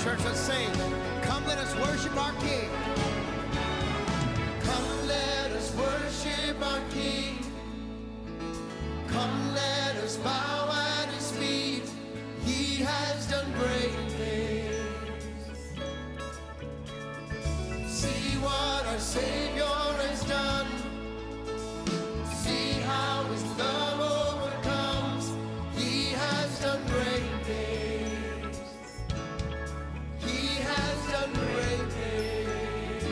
Church, let's sing. Come, let us worship our King. Come, let us worship our King. Come, let us bow at his feet. He has done great things. See what our Savior has done. See how his love overcomes. He has done great things. He has done great things.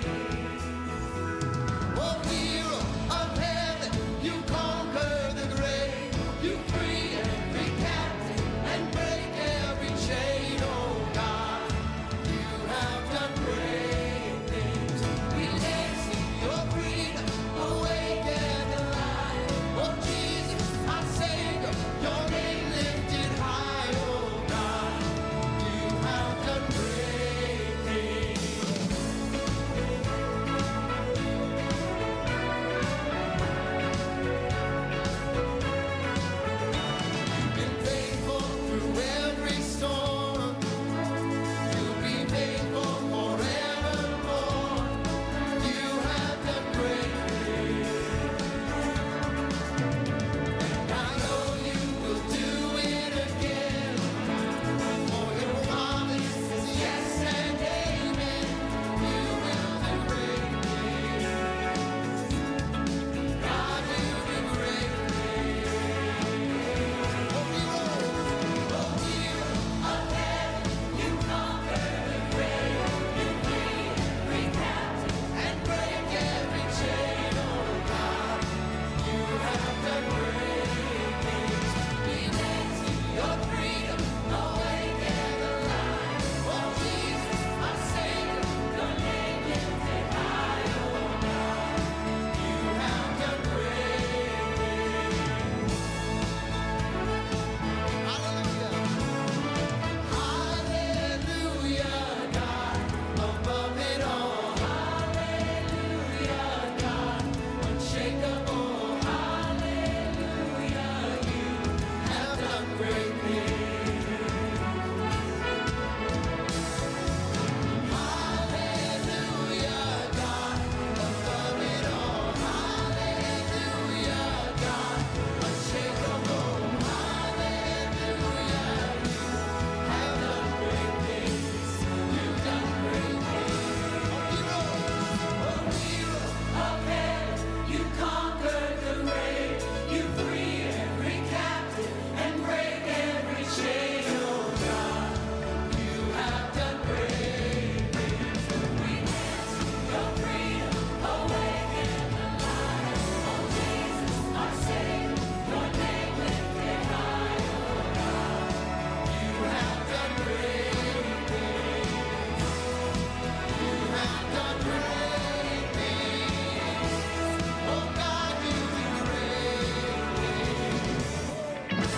Oh, hero of heaven, you conquer the grave. You free every captive and break every chain. Oh God, you have done great things. We dance in your freedom, awaken the light. Oh Jesus, our Savior, your name lifted high. Oh God, you have done great things. You've been faithful through every storm. You'll be faithful forevermore. You have done great things. And I know you will do it again. For your promise is yes and amen. You will do great things. God will do great things. Oh, hero of heaven, you conquer the grave. You free every captive and break every chain. Oh God, you have done great things. We dance in your freedom, awaken the light. Oh Jesus, our Savior, your name lifted high. Oh God, you have done great things. Hallelujah. Hallelujah, God, above it all. Hallelujah, God, unshakable. Hallelujah, you have done great things. Hallelujah, God, above it all. Hallelujah, God, unshakable. Hallelujah, you have done great things. You've done great things. Oh, hero of heaven, you conquered the grave. You free every captive and break every chain. Oh God, you have done great things. We dance in your freedom, awaken the light. Oh Jesus, our Savior, your name lifted high. Oh God, you have done great things. You have done great things. Oh God, you do great things.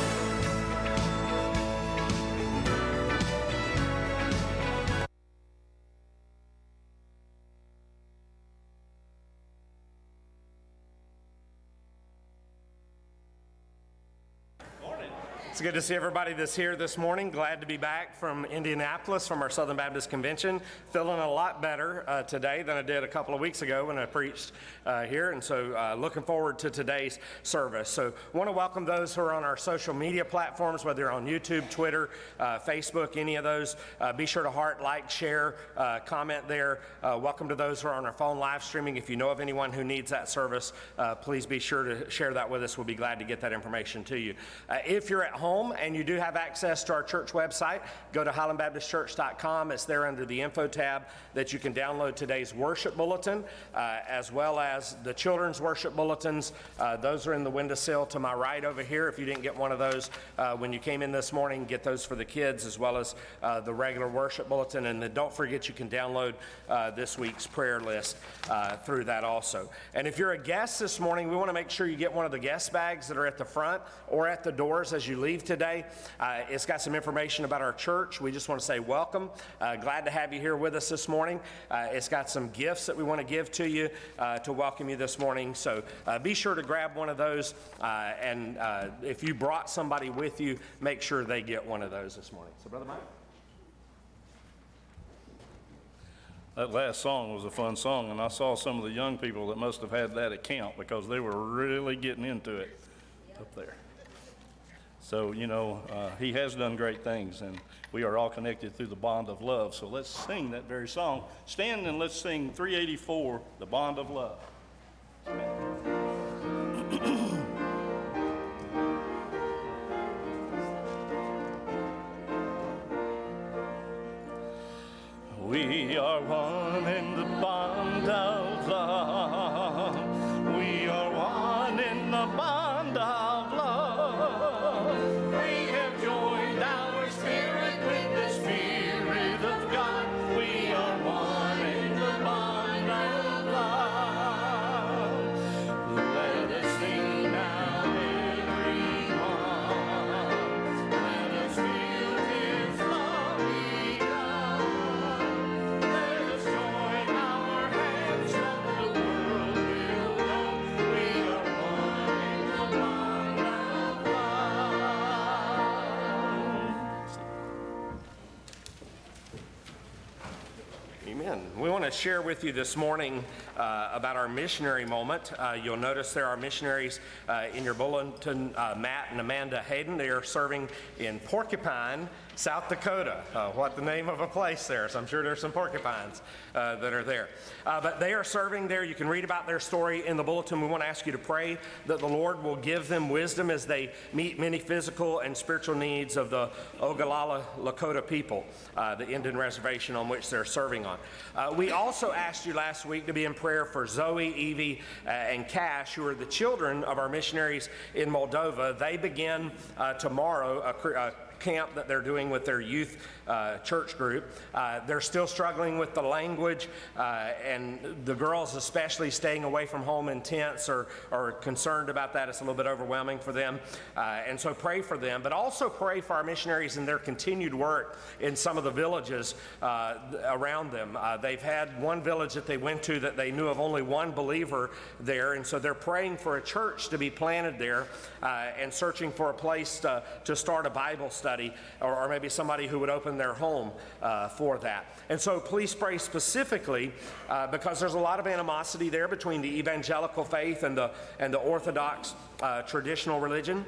It's good to see everybody that's here this morning. Glad to be back from Indianapolis from our Southern Baptist Convention. Feeling a lot better today than I did a couple of weeks ago when I preached here, and so looking forward to today's service. So want to welcome those who are on our social media platforms, whether you're on YouTube, Twitter, Facebook, any of those. Be sure to heart, like, share, comment there. Welcome to those who are on our phone live streaming. If you know of anyone who needs that service, please be sure to share that with us. We'll be glad to get that information to you. If you're at home and you do have access to our church website, go to highlandbaptistchurch.com. It's there under the info tab that you can download today's worship bulletin, as well as the children's worship bulletins. Those are in the windowsill to my right over here. If you didn't get one of those when you came in this morning, get those for the kids, as well as the regular worship bulletin. And then don't forget you can download this week's prayer list through that also. And if you're a guest this morning, we want to make sure you get one of the guest bags that are at the front or at the doors as you leave today. It's got some information about our church. We just want to say welcome. Glad to have you here with us this morning. It's got some gifts that we want to give to you to welcome you this morning. So be sure to grab one of those. And if you brought somebody with you, make sure they get one of those this morning. So Brother Mike. That last song was a fun song, and I saw some of the young people that must have had that account because they were really getting into it up there. So, he has done great things, and we are all connected through the bond of love. So let's sing that very song. Stand and let's sing 384, The Bond of Love. We are one in the bond of love. We are one in the bond of love. We have joined our spirit with the Spirit of God. We are one in the bond of love. Let us sing now, everyone. Let us feel His love begun. Let us join our hands, let the world will know we are one in the bond of love. Amen. We want to share with you this morning about our missionary moment. You'll notice there are missionaries in your bulletin, Matt and Amanda Hayden. They are serving in Porcupine, South Dakota. What the name of a place there, so I'm sure there's some porcupines that are there. But they are serving there. You can read about their story in the bulletin. We want to ask you to pray that the Lord will give them wisdom as they meet many physical and spiritual needs of the Ogallala Lakota people, the Indian reservation on which they're serving on. We also asked you last week to be in prayer for Zoe, Evie, and Cash, who are the children of our missionaries in Moldova. They begin tomorrow a camp that they're doing with their youth church group. They're still struggling with the language, and the girls especially staying away from home in tents are concerned about that. It's a little bit overwhelming for them. And so pray for them, but also pray for our missionaries in their continued work in some of the villages around them. They've had one village that they went to that they knew of only one believer there, and so they're praying for a church to be planted there and searching for a place to start a Bible study, or maybe somebody who would open their home for that. And so please pray specifically because there's a lot of animosity there between the evangelical faith and the Orthodox traditional religion.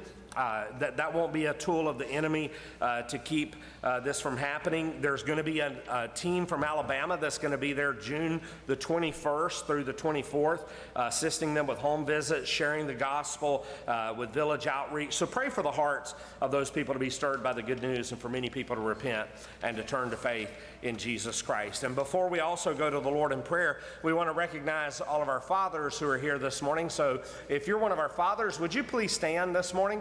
That won't be a tool of the enemy to keep this from happening. There's going to be a team from Alabama that's going to be there June the 21st through the 24th, assisting them with home visits, sharing the gospel with village outreach. So pray for the hearts of those people to be stirred by the good news and for many people to repent and to turn to faith in Jesus Christ. And before we also go to the Lord in prayer, we want to recognize all of our fathers who are here this morning. So if you're one of our fathers, would you please stand this morning?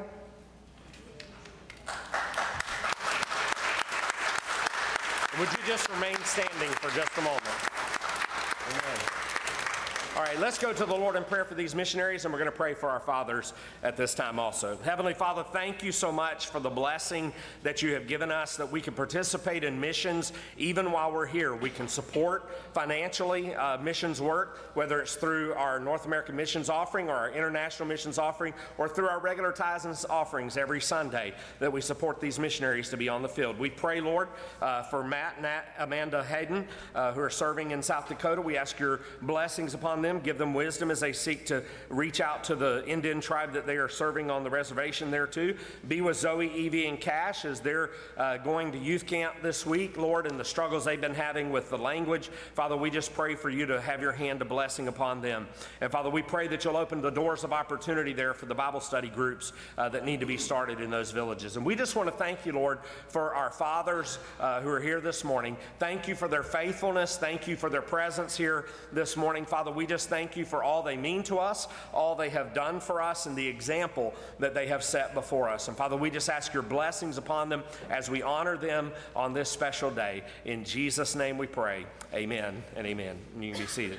Would you just remain standing for just a moment? Amen. All right, let's go to the Lord in prayer for these missionaries, and we're going to pray for our fathers at this time also. Heavenly Father, thank you so much for the blessing that you have given us, that we can participate in missions even while we're here. We can support financially missions work, whether it's through our North American missions offering or our international missions offering, or through our regular tithes and offerings every Sunday, that we support these missionaries to be on the field. We pray, Lord, for Matt and Amanda Hayden, who are serving in South Dakota. We ask your blessings upon them. Give them wisdom as they seek to reach out to the Indian tribe that they are serving on the reservation there too. Be with Zoe, Evie, and Cash as they're going to youth camp this week, Lord, and the struggles they've been having with the language. Father, we just pray for you to have your hand of blessing upon them. And Father, we pray that you'll open the doors of opportunity there for the Bible study groups that need to be started in those villages. And we just want to thank you, Lord, for our fathers who are here this morning. Thank you for their faithfulness. Thank you for their presence here this morning. Father, we just thank you for all they mean to us, all they have done for us, and the example that they have set before us. And Father, we just ask your blessings upon them as we honor them on this special day. In Jesus' name we pray. Amen and amen. You can be seated.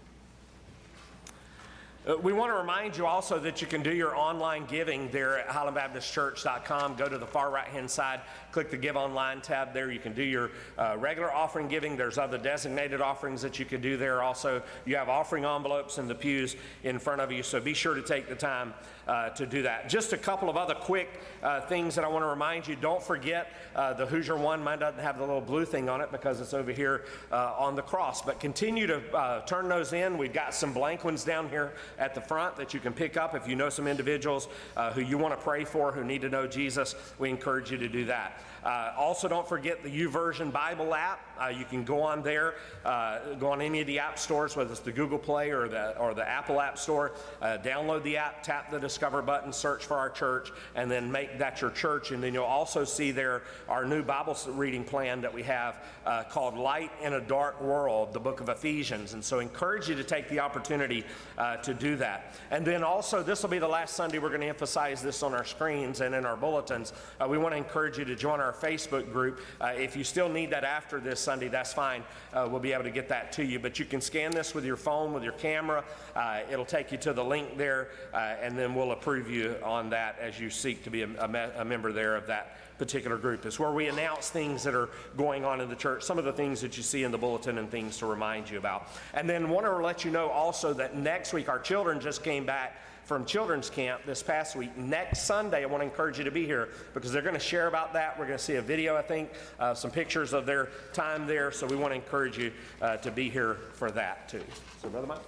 We want to remind you also that you can do your online giving there at highlandbaptistchurch.com. Go to the far right-hand side, click the Give Online tab there. You can do your regular offering giving. There's other designated offerings that you can do there also. You have offering envelopes in the pews in front of you, so be sure to take the time to do that. Just a couple of other quick things that I want to remind you. Don't forget the Hoosier One. Mine doesn't have the little blue thing on it because it's over here on the cross. But continue to turn those in. We've got some blank ones down here at the front that you can pick up if you know some individuals who you want to pray for who need to know Jesus. We encourage you to do that. Also, don't forget the YouVersion Bible app. You can go on there, go on any of the app stores, whether it's the Google Play or the Apple App Store. Download the app, tap the Discover button, search for our church, and then make that your church. And then you'll also see there our new Bible reading plan that we have called Light in a Dark World, the book of Ephesians. And so encourage you to take the opportunity to do that. And then also, this will be the last Sunday we're going to emphasize this on our screens and in our bulletins. We want to encourage you to join our Facebook group. If you still need that after this Sunday, that's fine. We'll be able to get that to you. But you can scan this with your phone, with your camera. It'll take you to the link there, and then we'll approve you on that as you seek to be a member there of that particular group. It's where we announce things that are going on in the church, some of the things that you see in the bulletin and things to remind you about. And then want to let you know also that next week our children just came back from children's camp this past week. Next Sunday, I want to encourage you to be here because they're going to share about that. We're going to see a video, I think, some pictures of their time there. So we want to encourage you to be here for that too. So, Brother Mike.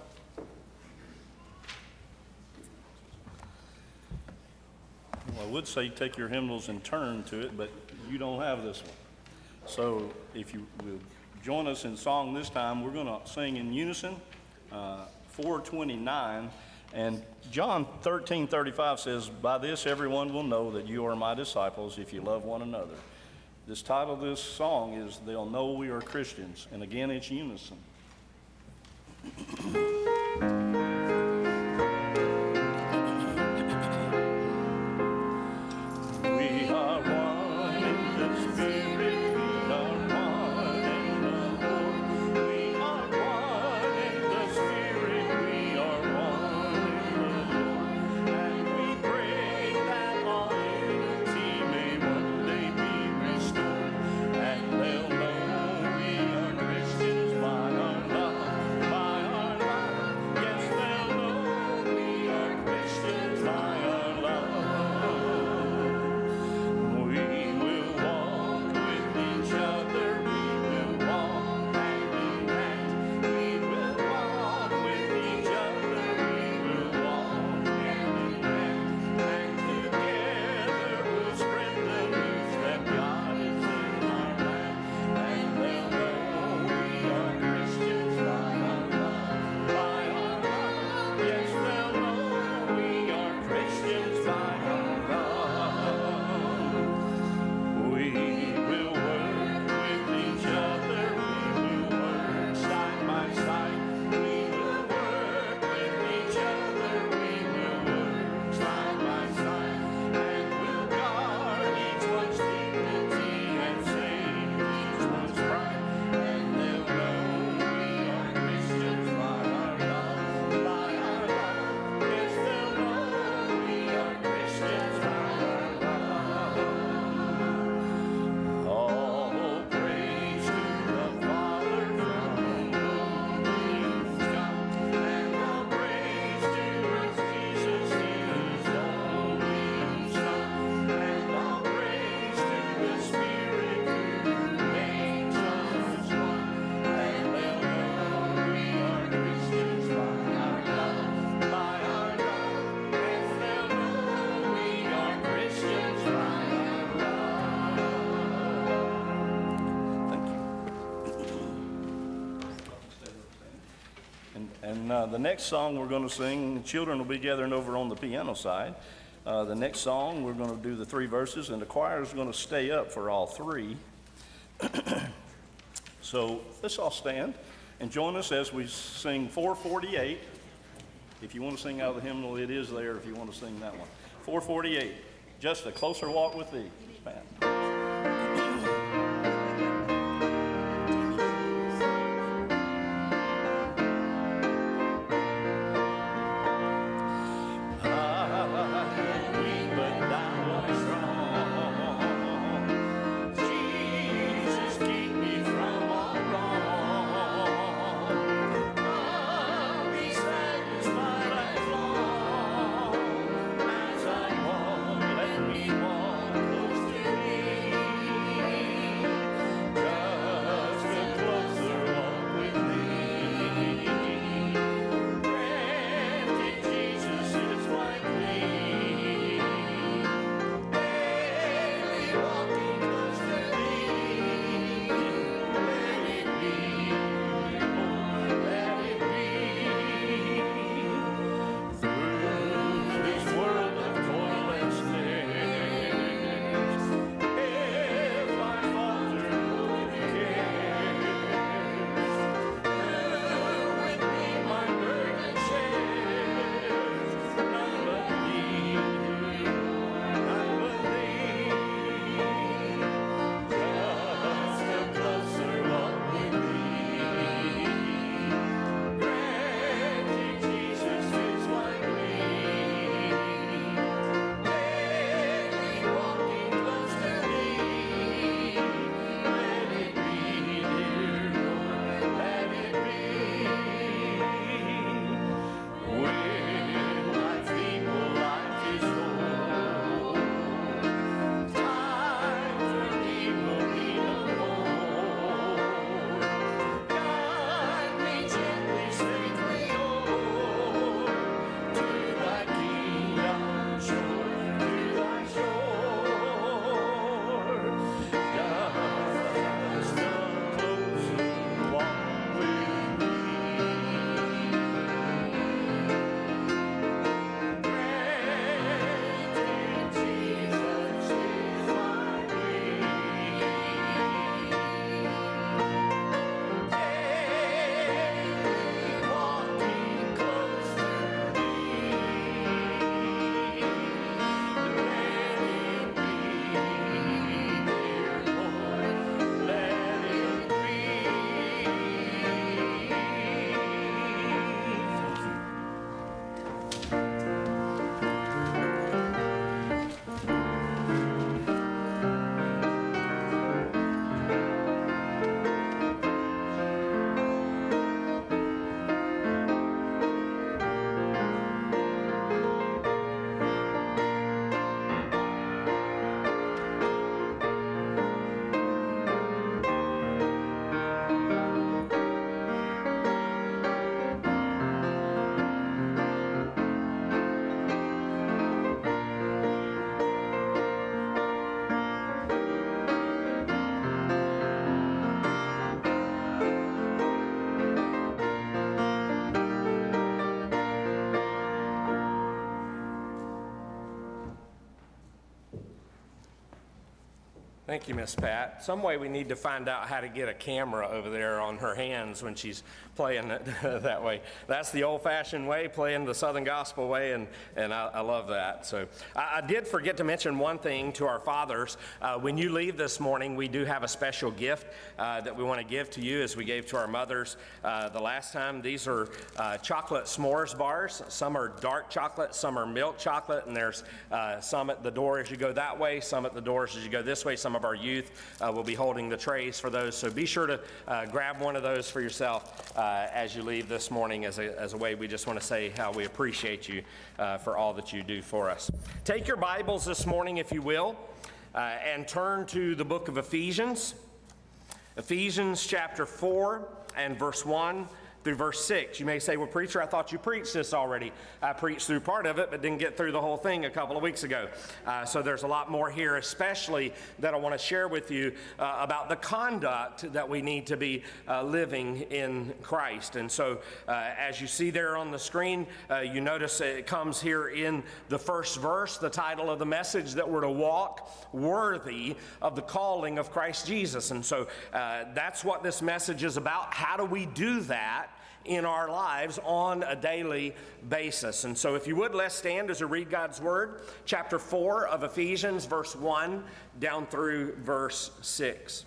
Well, I would say take your hymnals and turn to it, but you don't have this one. So if you will join us in song this time, we're going to sing in unison, 429. And John 13:35 says, "By this everyone will know that you are my disciples if you love one another." This title of this song is "They'll Know We Are Christians." And again, it's unison. We are one in the Spirit, we are one in the Lord. We are one in the Spirit, we are one in the Lord. And we pray that all unity may one day be restored. And they'll know we are Christians by our love, by our love. Yes, they'll know we are Christians by our love. We will walk with each other, we will walk hand in hand. We will walk with each other, we will walk hand in hand. And together we'll spread the news that God is in our land. And they'll know we are Christians by our love, by our love. Yes, they'll know we are Christians by our love. We will work with each other, we will work side by side. We will work with each other, we will work side by side. And we'll guard each one's dignity and save each one's pride. And they'll know we are Christians by our love, by our love. Yes, they'll know we are Christians by our love. All praise to the Father from whom things come, and all praise to us Jesus, His only Son, and all praise to the Spirit who makes us one. And they'll know we are Christians by our love, by our love. Yes, they'll know we are Christians by our love. Thank you. And the next song we're going to sing, the children will be gathering over on the piano side. The next song, we're going to do the 3 verses, and the choir is going to stay up for all 3. So let's all stand and join us as we sing 448. If you want to sing out of the hymnal, it is there if you want to sing that one. 448, Just a Closer Walk with Thee. Man. Weak, but thou art strong. Jesus, keep me from all wrong. I'll be satisfied as long Thank you, Miss Pat. Some way we need to find out how to get a camera over there on her hands when she's playing it that way. That's the old-fashioned way, playing the Southern Gospel way, and I love that. So I did forget to mention one thing to our fathers. When you leave this morning, we do have a special gift that we want to give to you, as we gave to our mothers the last time. These are chocolate s'mores bars. Some are dark chocolate, some are milk chocolate, and there's some at the door as you go that way, some at the doors as you go this way. Some of our youth will be holding the trays for those, so be sure to grab one of those for yourself as you leave this morning, as a way we just want to say how we appreciate you for all that you do for us. Take your Bibles this morning, if you will, and turn to the book of Ephesians. Ephesians chapter 4 and verse 1 through verse 6. You may say, well, preacher, I thought you preached this already. I preached through part of it, but didn't get through the whole thing a couple of weeks ago. So there's a lot more here, especially that I want to share with you about the conduct that we need to be living in Christ. And so as you see there on the screen, you notice it comes here in the first verse, the title of the message, that we're to walk worthy of the calling of Christ Jesus. And so that's what this message is about. How do we do that in our lives on a daily basis? And so if you would, let's stand as we read God's Word, chapter 4 of Ephesians, verse 1 down through verse 6.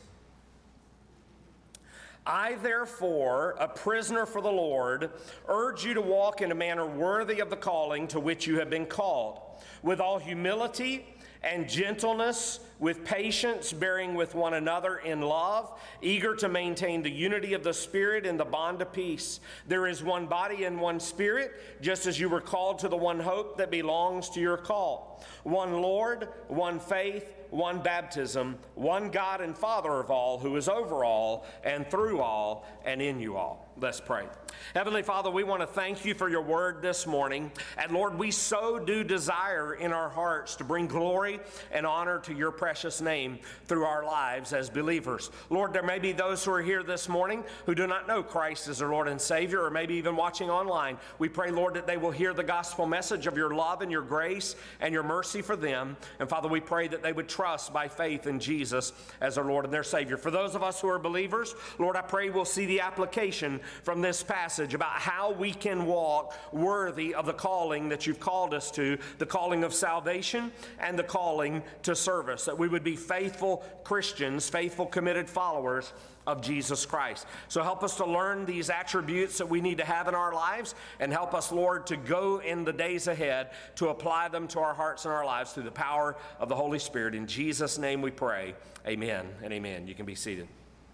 I, therefore, a prisoner for the Lord, urge you to walk in a manner worthy of the calling to which you have been called, with all humility and gentleness, with patience, bearing with one another in love, eager to maintain the unity of the Spirit in the bond of peace. There is one body and one Spirit, just as you were called to the one hope that belongs to your call. One Lord, one faith, one baptism, one God and Father of all, who is over all and through all and in you all. Let's pray. Heavenly Father, we want to thank you for your word this morning. And Lord, we so do desire in our hearts to bring glory and honor to your precious name through our lives as believers. Lord, there may be those who are here this morning who do not know Christ as their Lord and Savior, or maybe even watching online. We pray, Lord, that they will hear the gospel message of your love and your grace and your mercy for them. And Father, we pray that they would trust by faith in Jesus as their Lord and their Savior. For those of us who are believers, Lord, I pray we'll see the application from this passage about how we can walk worthy of the calling that you've called us to, the calling of salvation and the calling to service, that we would be faithful Christians, faithful, committed followers of Jesus Christ. So help us to learn these attributes that we need to have in our lives, and help us, Lord, to go in the days ahead to apply them to our hearts and our lives through the power of the Holy Spirit. In Jesus' name we pray. Amen and amen. You can be seated.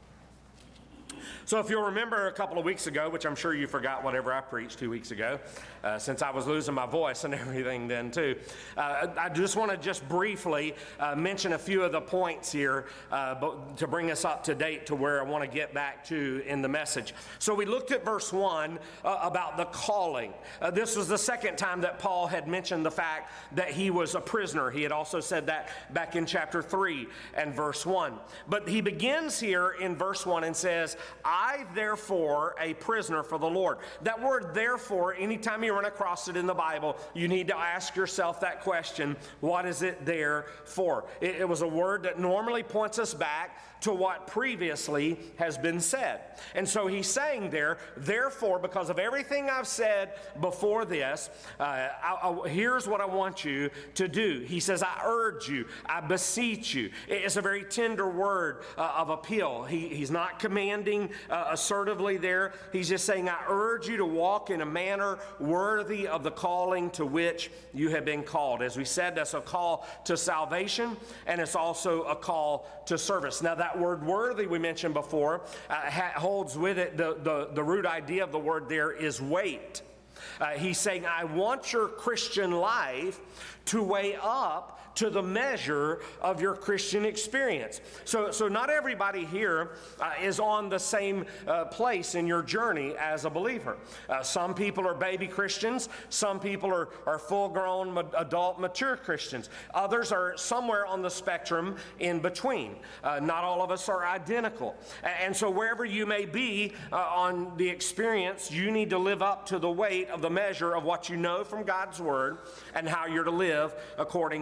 So if you'll remember a couple of weeks ago, which I'm sure you forgot whatever I preached 2 weeks ago, since I was losing my voice and everything then too, I just want to just briefly mention a few of the points here to bring us up to date to where I want to get back to in the message. So we looked at verse 1 about the calling. This was the second time that Paul had mentioned the fact that he was a prisoner. He had also said that back in chapter 3 and verse 1. But he begins here in verse 1 and says, I, therefore, a prisoner for the Lord. That word, therefore, anytime you run across it in the Bible, you need to ask yourself that question, what is it there for? It was a word that normally points us back to what previously has been said. And so he's saying there, therefore, because of everything I've said before this, here's what I want you to do. He says, I urge you, I beseech you. It's a very tender word of appeal. He's not commanding assertively there. He's just saying, I urge you to walk in a manner worthy of the calling to which you have been called. As we said, that's a call to salvation, and it's also a call to service. Now, that word worthy we mentioned before holds with it the root idea of the word there is weight. He's saying, I want your Christian life to weigh up to the measure of your Christian experience. So not everybody here is on the same place in your journey as a believer. Some people are baby Christians. Some people are full-grown, adult, mature Christians. Others are somewhere on the spectrum in between. Not all of us are identical. And so wherever you may be on the experience, you need to live up to the weight of the measure of what you know from God's Word and how you're to live according to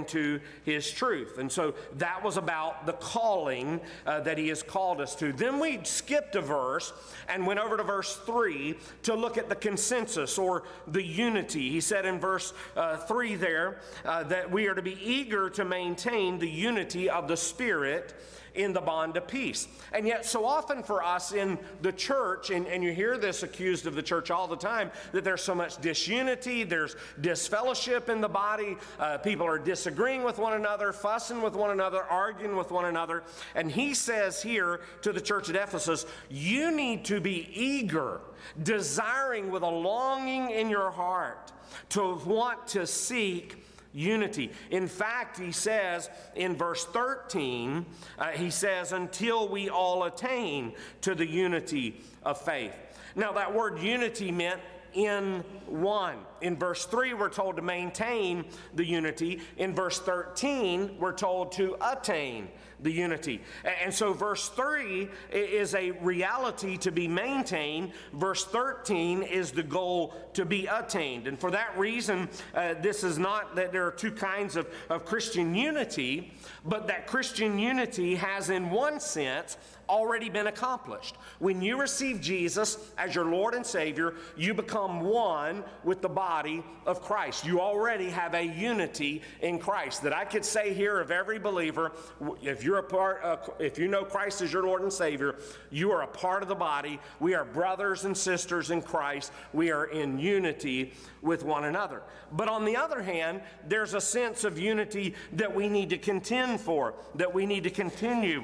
his truth. And so that was about the calling that he has called us to. Then we skipped a verse and went over to verse 3 to look at the consensus or the unity. He said in verse 3 there that we are to be eager to maintain the unity of the Spirit in the bond of peace. And yet so often for us in the church, and you hear this accused of the church all the time, that there's so much disunity, there's disfellowship in the body, people are disagreeing with one another, fussing with one another, arguing with one another. And he says here to the church at Ephesus, you need to be eager, desiring with a longing in your heart to want to seek unity. In fact, he says in verse 13, he says, until we all attain to the unity of faith. Now, that word unity meant in one. In verse 3, we're told to maintain the unity. In verse 13, we're told to attain the unity. And so verse 3 is a reality to be maintained. Verse 13 is the goal to be attained. And for that reason, this is not that there are two kinds of Christian unity, but that Christian unity has in one sense already been accomplished. When you receive Jesus as your Lord and Savior, you become one with the body of Christ. You already have a unity in Christ. That I could say here of every believer, if you're a part, if you know Christ as your Lord and Savior, you are a part of the body. We are brothers and sisters in Christ. We are in unity with one another. But on the other hand, there's a sense of unity that we need to contend for, that we need to continue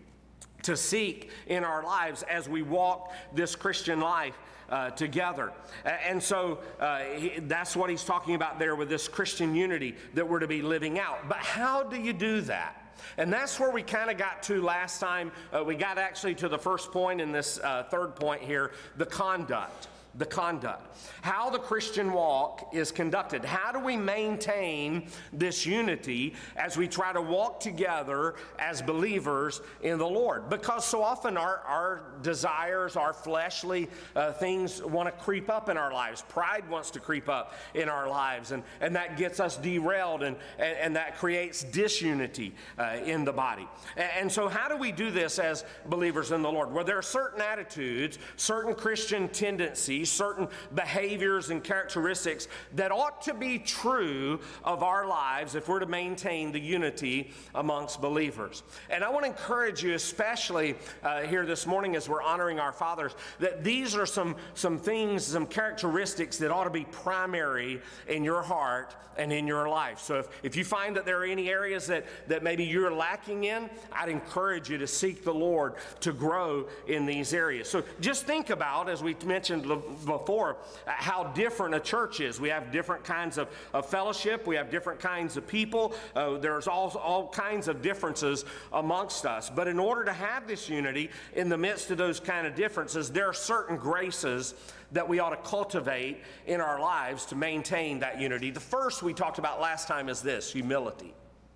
to seek in our lives as we walk this Christian life together. And so that's what he's talking about there with this Christian unity that we're to be living out. But how do you do that? And that's where we kind of got to last time. We got actually to the first point in this third point here, the conduct. The conduct. How the Christian walk is conducted. How do we maintain this unity as we try to walk together as believers in the Lord? Because so often our desires, our fleshly things want to creep up in our lives. Pride wants to creep up in our lives, and that gets us derailed, and that creates disunity in the body. And so how do we do this as believers in the Lord? Well, there are certain attitudes, certain Christian tendencies, certain behaviors and characteristics that ought to be true of our lives if we're to maintain the unity amongst believers. And I want to encourage you, especially here this morning as we're honoring our fathers, that these are some things, some characteristics that ought to be primary in your heart and in your life. So if you find that there are any areas that maybe you're lacking in, I'd encourage you to seek the Lord to grow in these areas. So just think about, as we mentioned before, how different a church is. We have different kinds of fellowship. We have different kinds of people. There's all kinds of differences amongst us. But in order to have this unity in the midst of those kind of differences, there are certain graces that we ought to cultivate in our lives to maintain that unity. The first we talked about last time is this: humility.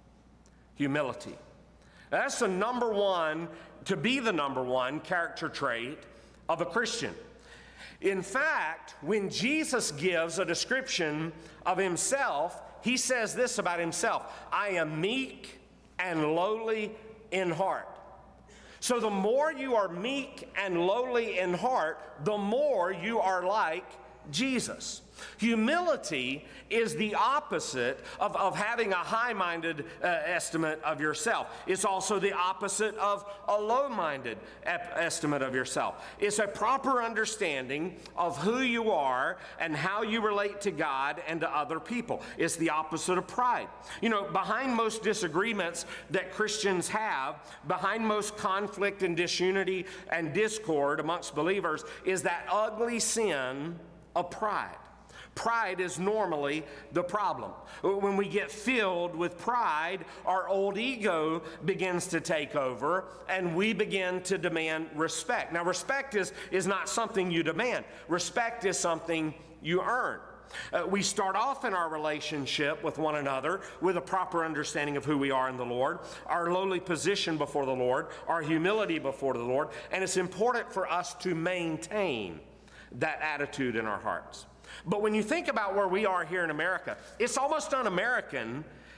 Humility. That's the number one, to be the number one character trait of a Christian. In fact, when Jesus gives a description of himself, he says this about himself: I am meek and lowly in heart. So the more you are meek and lowly in heart, the more you are like Jesus. Humility is the opposite of having a high-minded estimate of yourself. It's also the opposite of a low-minded estimate of yourself. It's a proper understanding of who you are and how you relate to God and to other people. It's the opposite of pride. You know, behind most disagreements that Christians have, behind most conflict and disunity and discord amongst believers, is that ugly sin of pride. Pride is normally the problem. When we get filled with pride, our old ego begins to take over, and we begin to demand respect. Now, respect is not something you demand. Respect is something you earn. We start off in our relationship with one another with a proper understanding of who we are in the Lord, our lowly position before the Lord, our humility before the Lord, and it's important for us to maintain that attitude in our hearts. But when you think about where we are here in America, it's almost un-American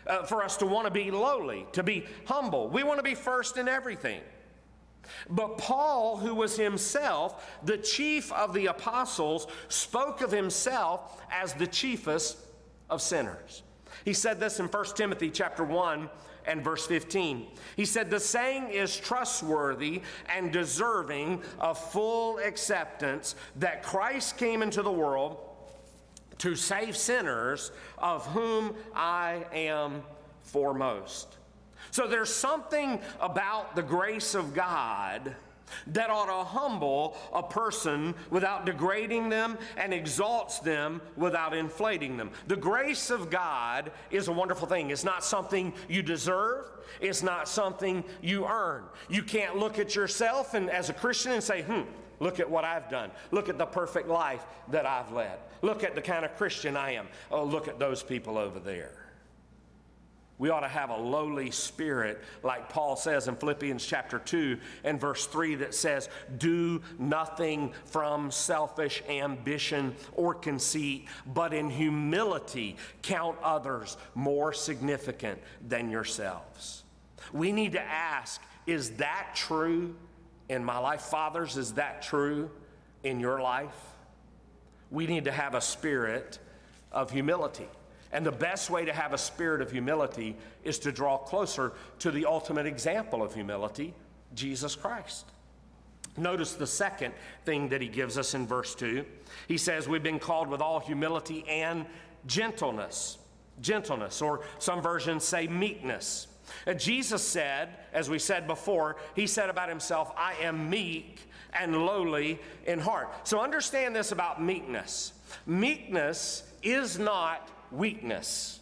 for us to want to be lowly, to be humble. We want to be first in everything. But Paul, who was himself the chief of the apostles, spoke of himself as the chiefest of sinners. He said this in 1 Timothy chapter 1 and verse 15. He said, "The saying is trustworthy and deserving of full acceptance, that Christ came into the world to save sinners, of whom I am foremost." So there's something about the grace of God that ought to humble a person without degrading them and exalts them without inflating them. The grace of God is a wonderful thing. It's not something you deserve. It's not something you earn. You can't look at yourself and as a Christian and say, look at what I've done. Look at the perfect life that I've led. Look at the kind of Christian I am. Oh, look at those people over there. We ought to have a lowly spirit, like Paul says in Philippians chapter 2 and verse 3, that says, "Do nothing from selfish ambition or conceit, but in humility count others more significant than yourselves." We need to ask, is that true in my life? Fathers, is that true in your life? We need to have a spirit of humility. And the best way to have a spirit of humility is to draw closer to the ultimate example of humility, Jesus Christ. Notice the second thing that he gives us in verse 2. He says we've been called with all humility and gentleness. Gentleness, or some versions say meekness. Jesus said, as we said before, he said about himself, "I am meek and lowly in heart." So understand this about meekness. Meekness is not weakness.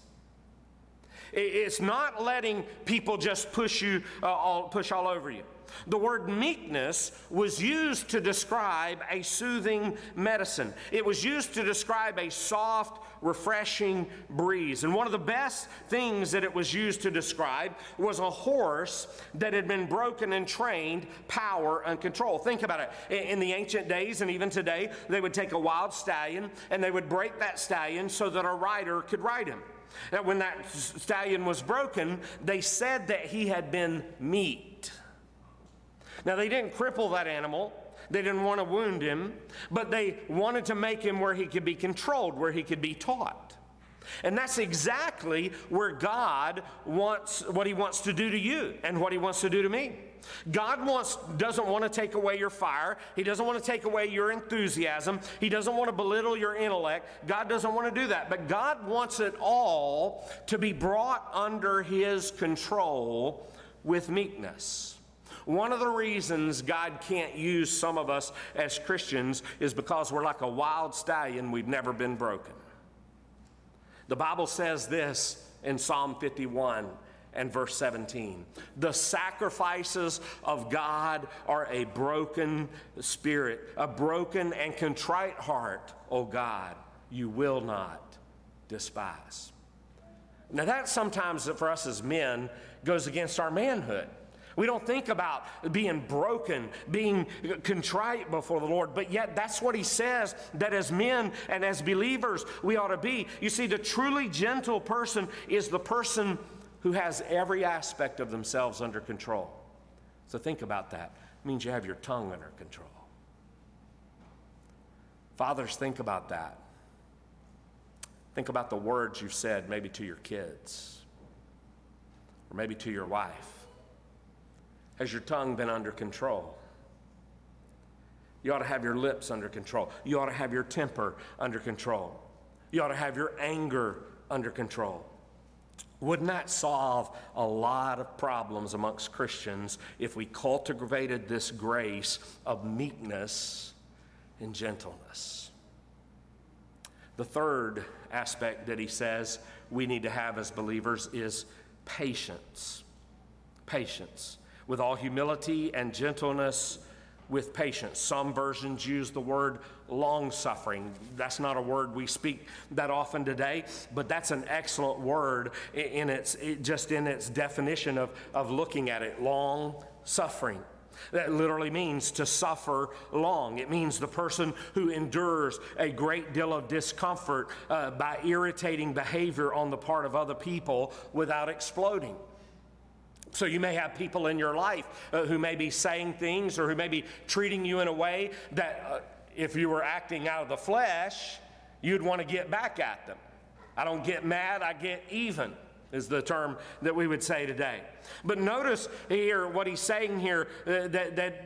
It's not letting people just push all over you. The word meekness was used to describe a soothing medicine. It was used to describe a soft, refreshing breeze. And one of the best things that it was used to describe was a horse that had been broken and trained, power and control. Think about it. In the ancient days and even today, they would take a wild stallion and they would break that stallion so that a rider could ride him. Now, when that stallion was broken, they said that he had been meeked. Now, they didn't cripple that animal. They didn't want to wound him, but they wanted to make him where he could be controlled, where he could be taught. And that's exactly where God wants, what he wants to do to you and what he wants to do to me. God doesn't want to take away your fire. He doesn't want to take away your enthusiasm. He doesn't want to belittle your intellect. God doesn't want to do that. But God wants it all to be brought under his control with meekness. One of the reasons God can't use some of us as Christians is because we're like a wild stallion. We've never been broken. The Bible says this in Psalm 51 and verse 17. "The sacrifices of God are a broken spirit, a broken and contrite heart, O God, you will not despise." Now that sometimes for us as men goes against our manhood. We don't think about being broken, being contrite before the Lord, but yet that's what he says that as men and as believers we ought to be. You see, the truly gentle person is the person who has every aspect of themselves under control. So think about that. It means you have your tongue under control. Fathers, think about that. Think about the words you've said maybe to your kids or maybe to your wife. Has your tongue been under control? You ought to have your lips under control. You ought to have your temper under control. You ought to have your anger under control. Wouldn't that solve a lot of problems amongst Christians if we cultivated this grace of meekness and gentleness? The third aspect that he says we need to have as believers is patience. Patience. With all humility and gentleness, with patience. Some versions use the word long-suffering. That's not a word we speak that often today, but that's an excellent word in its definition of looking at it, long-suffering. That literally means to suffer long. It means the person who endures a great deal of discomfort by irritating behavior on the part of other people without exploding. So you may have people in your life who may be saying things or who may be treating you in a way that if you were acting out of the flesh, you'd want to get back at them. I don't get mad, I get even, is the term that we would say today. But notice here what he's saying here, that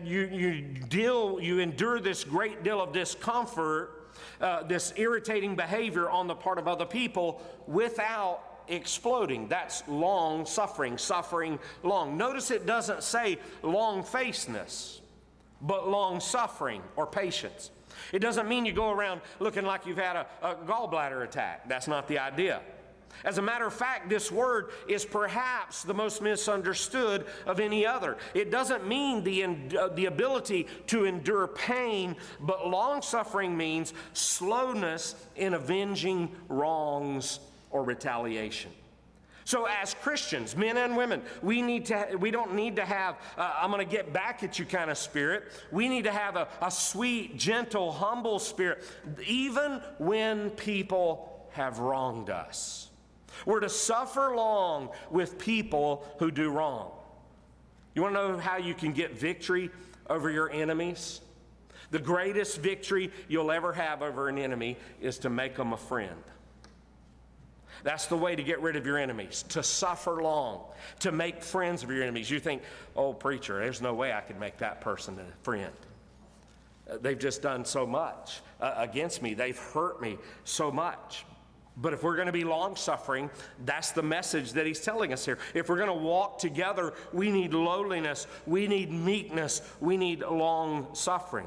you endure this great deal of discomfort, this irritating behavior on the part of other people without exploding. That's long suffering, suffering long. Notice it doesn't say long-facedness, but long suffering or patience. It doesn't mean you go around looking like you've had a gallbladder attack. That's not the idea. As a matter of fact, this word is perhaps the most misunderstood of any other. It doesn't mean the ability to endure pain, but long-suffering means slowness in avenging wrongs or retaliation. So as Christians, men and women, we don't need to have I'm going to get back at you kind of spirit. We need to have a sweet, gentle, humble spirit, even when people have wronged us. We're to suffer long with people who do wrong. You want to know how you can get victory over your enemies? The greatest victory you'll ever have over an enemy is to make them a friend. That's the way to get rid of your enemies, to suffer long, to make friends of your enemies. You think, oh, preacher, there's no way I could make that person a friend. They've just done so much against me. They've hurt me so much. But if we're going to be long-suffering, that's the message that he's telling us here. If we're going to walk together, we need lowliness, we need meekness, we need long-suffering.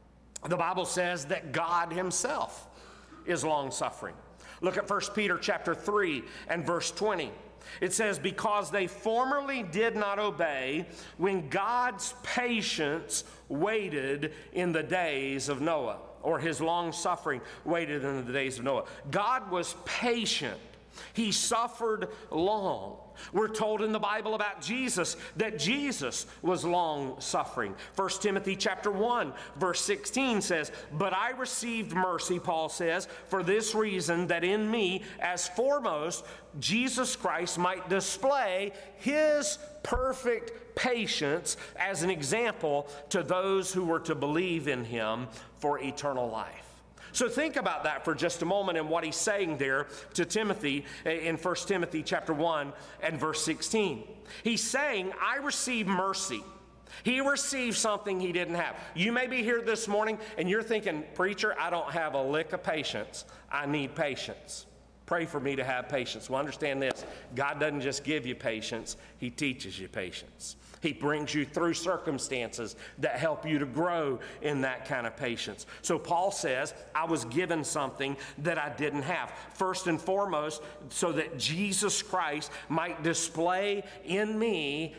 The Bible says that God himself is long-suffering. Look at 1 Peter chapter 3 and verse 20. It says, because they formerly did not obey when God's patience waited in the days of Noah, or his long suffering waited in the days of Noah. God was patient. He suffered long. We're told in the Bible about Jesus that Jesus was long suffering. 1 Timothy chapter 1 verse 16 says, but I received mercy, Paul says, for this reason, that in me as foremost Jesus Christ might display his perfect patience as an example to those who were to believe in him for eternal life. So think about that for just a moment and what he's saying there to Timothy in 1 Timothy chapter 1 and verse 16. He's saying, I received mercy. He received something he didn't have. You may be here this morning and you're thinking, preacher, I don't have a lick of patience. I need patience. Pray for me to have patience. Well, understand this. God doesn't just give you patience. He teaches you patience. He brings you through circumstances that help you to grow in that kind of patience. So Paul says, I was given something that I didn't have. First and foremost, so that Jesus Christ might display in me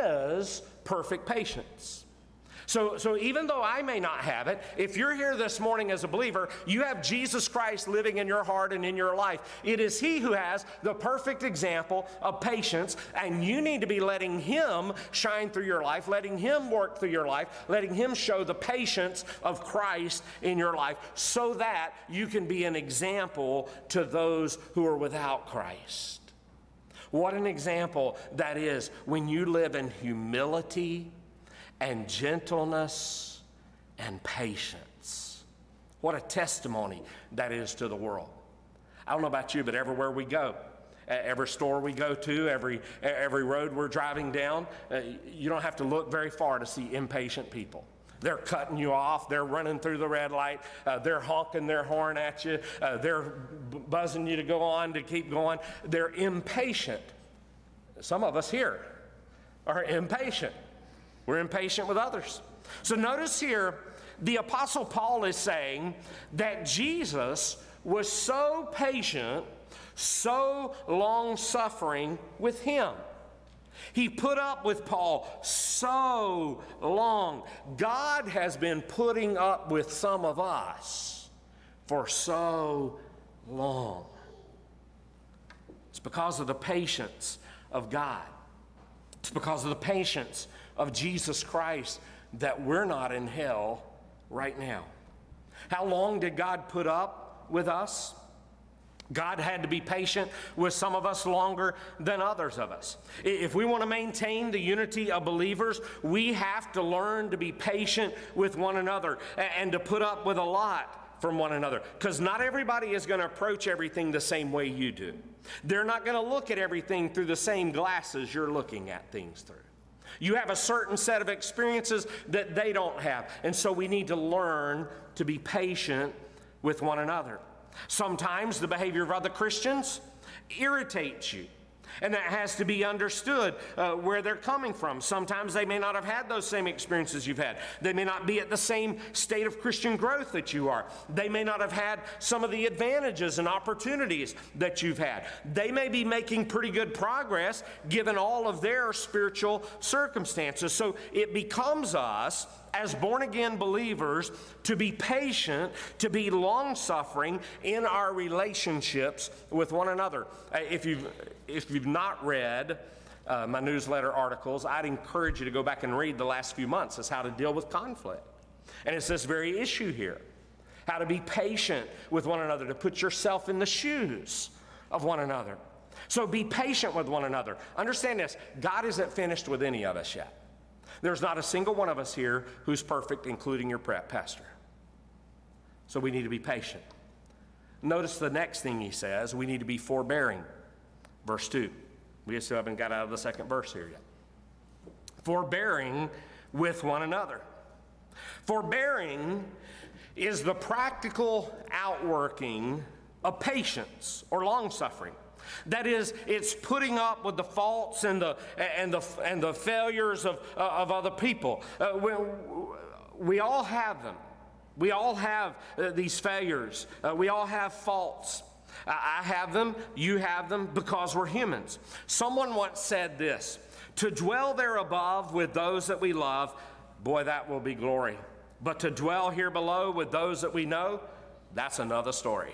his perfect patience. So even though I may not have it, if you're here this morning as a believer, you have Jesus Christ living in your heart and in your life. It is he who has the perfect example of patience, and you need to be letting him shine through your life, letting him work through your life, letting him show the patience of Christ in your life so that you can be an example to those who are without Christ. What an example that is when you live in humility and gentleness and patience. What a testimony that is to the world. I don't know about you, but everywhere we go, every store we go to, every road we're driving down, you don't have to look very far to see impatient people. They're cutting you off. They're running through the red light. They're honking their horn at you. They're buzzing you to go on, to keep going. They're impatient. Some of us here are impatient. We're impatient with others. So notice here, the Apostle Paul is saying that Jesus was so patient, so long-suffering with him. He put up with Paul so long. God has been putting up with some of us for so long. It's because of the patience of God. It's because of the patience of Jesus Christ that we're not in hell right now. How long did God put up with us? God had to be patient with some of us longer than others of us. If we want to maintain the unity of believers, we have to learn to be patient with one another and to put up with a lot from one another. Because not everybody is going to approach everything the same way you do. They're not going to look at everything through the same glasses you're looking at things through. You have a certain set of experiences that they don't have. And so we need to learn to be patient with one another. Sometimes the behavior of other Christians irritates you, and that has to be understood where they're coming from. Sometimes they may not have had those same experiences you've had. They may not be at the same state of Christian growth that you are. They may not have had some of the advantages and opportunities that you've had. They may be making pretty good progress given all of their spiritual circumstances. So it becomes us as born-again believers to be patient, to be long-suffering in our relationships with one another. If you've not read my newsletter articles, I'd encourage you to go back and read the last few months as how to deal with conflict. And it's this very issue here, how to be patient with one another, to put yourself in the shoes of one another. So be patient with one another. Understand this, God isn't finished with any of us yet. There's not a single one of us here who's perfect, including your pastor. So we need to be patient. Notice the next thing he says, we need to be forbearing. Verse 2. We still haven't got out of the second verse here yet. Forbearing with one another. Forbearing is the practical outworking of patience or long-suffering. That is, it's putting up with the faults and the failures of other people. We all have them. We all have these failures. We all have faults. I have them, you have them, because we're humans. Someone once said this, to dwell there above with those that we love, boy, that will be glory. But to dwell here below with those that we know, that's another story.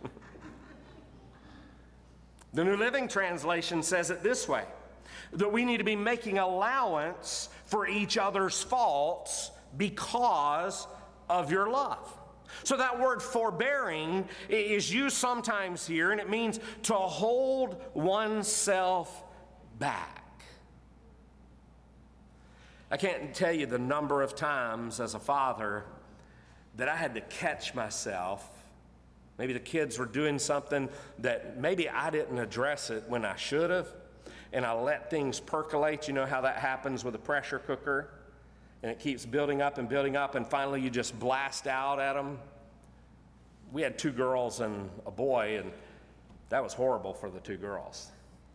The New Living Translation says it this way, that we need to be making allowance for each other's faults because of your love. So that word forbearing is used sometimes here, and it means to hold oneself back. I can't tell you the number of times as a father that I had to catch myself. Maybe the kids were doing something that maybe I didn't address it when I should have, and I let things percolate. You know how that happens with a pressure cooker, and it keeps building up, and finally you just blast out at them. We had 2 girls and a boy, and that was horrible for the 2 girls.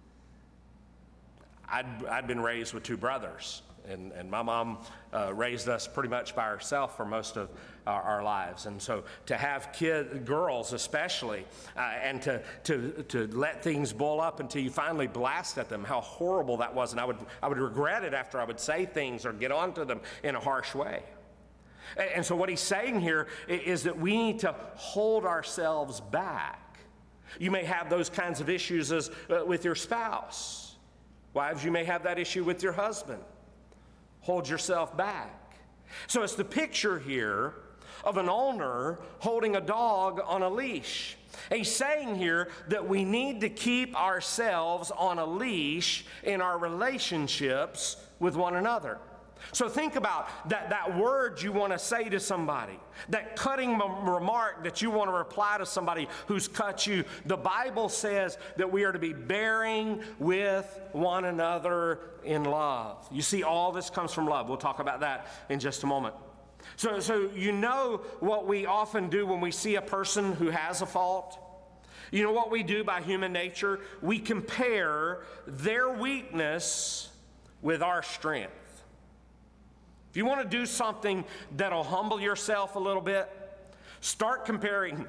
I'd been raised with 2 brothers, and my mom raised us pretty much by herself for most of our lives. And so to have girls especially, and to let things boil up until you finally blast at them, how horrible that was. And I would regret it after I would say things or get onto them in a harsh way. And so what he's saying here is that we need to hold ourselves back. You may have those kinds of issues with your spouse. Wives, you may have that issue with your husband. Hold yourself back. So it's the picture here of an owner holding a dog on a leash. He's saying here that we need to keep ourselves on a leash in our relationships with one another. So think about that word you want to say to somebody, that cutting remark that you want to reply to somebody who's cut you. The Bible says that we are to be bearing with one another in love. You see, all this comes from love. We'll talk about that in just a moment. So you know what we often do when we see a person who has a fault? You know what we do by human nature? We compare their weakness with our strength. If you want to do something that'll humble yourself a little bit, start comparing